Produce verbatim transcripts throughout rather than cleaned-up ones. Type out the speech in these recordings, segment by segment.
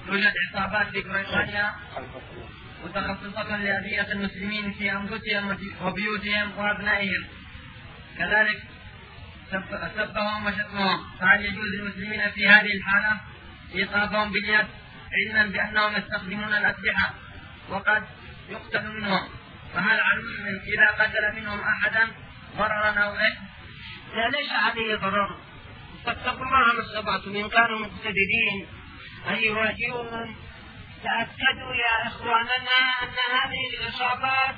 توجد عصابات في بريطانيا متخصصة لأذية المسلمين في أنفسهم وبيوتهم وأبنائهم، كذلك سبهم وشتمهم، فهل يجوز للمسلمين في هذه الحالة إيقافهم باليد علما بأنهم يستخدمون الأسلحة وقد يقتل منهم؟ فهل عليهم إذا قتل منهم أحدا ضررا أو إثم؟ لا، ليس عليه ضرر. فاتقوا الله ما استطعتم إن كانوا مقتدرين أن يواجهوهم. تأكدوا يا إخواننا أن هذه الإصابات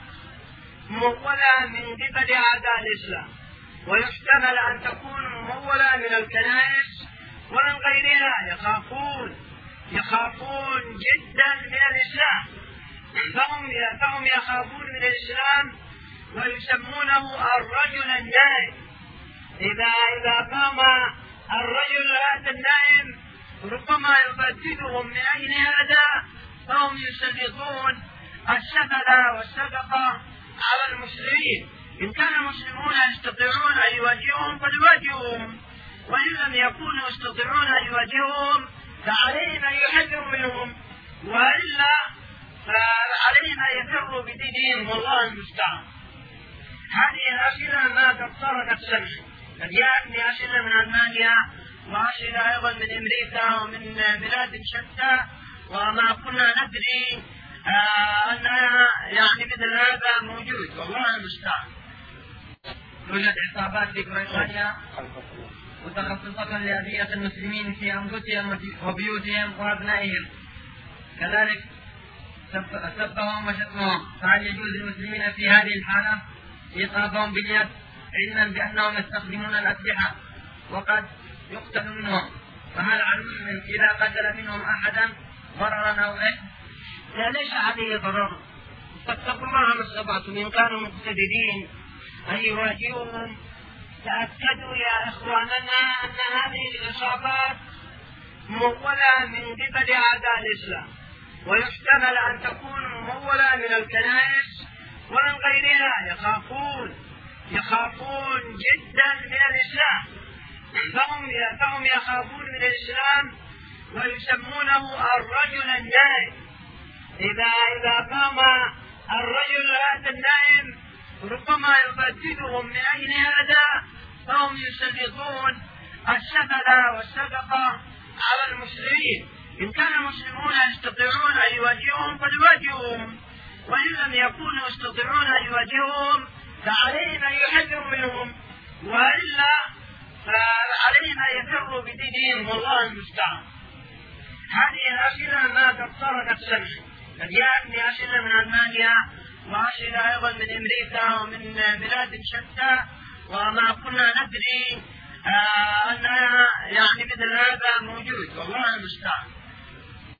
ممولة من قبل أعداء الإسلام، ويحتمل أن تكون ممولة من الكنائس ومن غيرها. يخافون يخافون جدا من الإسلام، فهم فهم يخافون من الإسلام ويسمونه الرجل النائم. إذا إذا قام الرجل هذا النائم ربما يبددهم. من أجل هذا فهم يسلطون السفل والسقط على المسلمين. إن كان المسلمون يستطيعون أن يواجههم فليواجهوهم، وإن لم يكونوا يستطيعون أن يواجهوهم فعليهم أن يحذروا منهم، وإلا فعليهم أن يفروا بدينهم، والله المستعان. هذه الأسئلة ما قد صارت سمع، قد جاءتني أسئلة من ألمانيا وأسئلة أيضا من أمريكا ومن بلاد شتى، وما كنا ندري آه أن يعني مثل هذا موجود، والله المستعان. توجد عصابات في بريطانيا متخصصة لأذية المسلمين في أنفسهم وبيوتهم وأبنائهم، كذلك سبهم وشتمهم، فهل يجوز للمسلمين في هذه الحالة إيقافهم باليد علما بأنهم يستخدمون الأسلحة وقد يقتل منهم؟ فهل عليهم إذا قتل منهم أحدا ضررا أو إثم؟ لا، ليس عليه ضرر. فاتقوا الله ما استطعتم إن كانوا مقتدرين أن يواجهوهم. تأكدوا يا إخواننا أن هذه الإصابات ممولة من قبل أعداء الإسلام، ويحتمل أن تكون ممولة من الكنائس ومن غيرها. يخافون يخافون جدا من الإسلام، فهم فهم يخافون من الإسلام ويسمونه الرجل النائم. إذا إذا قام الرجل هذا النائم ربما يبددهم. من أجل هذا فهم يسلطون السفل والسقط على المسلمين. إن كان المسلمون يستطيعون أن يواجهوهم فليواجهوهم، وإن لم يكونوا يستطيعون أن يواجهوهم فعليهم أن يحذروا منهم، وإلا فعليهم أن يفروا بدينهم، والله المستعان. هذه الأسئلة ما قد صارت سمع، قد جاءتني أسئلة من ألمانيا وأسئلة أيضا من أمريكا ومن بلاد شتى، وما كنا ندري آه أن يعني مثل هذا موجود، والله المستعان.